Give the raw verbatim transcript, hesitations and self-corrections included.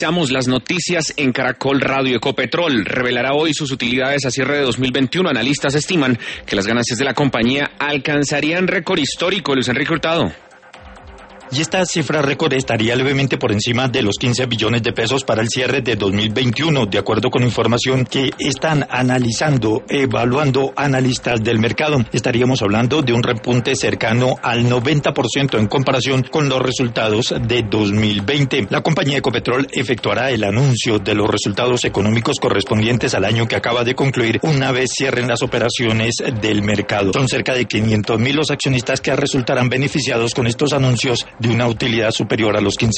Actualizamos las noticias en Caracol Radio. Ecopetrol revelará hoy sus utilidades a cierre de dos mil veintiuno. Analistas estiman que las ganancias de la compañía alcanzarían récord histórico. Luis Enrique Hurtado. Y esta cifra récord estaría levemente por encima de los quince billones de pesos para el cierre de dos mil veintiuno, de acuerdo con información que están analizando, evaluando analistas del mercado. Estaríamos hablando de un repunte cercano al noventa por ciento en comparación con los resultados de dos mil veinte. La compañía Ecopetrol efectuará el anuncio de los resultados económicos correspondientes al año que acaba de concluir una vez cierren las operaciones del mercado. Son cerca de quinientos mil los accionistas que resultarán beneficiados con estos anuncios de una utilidad superior a los quince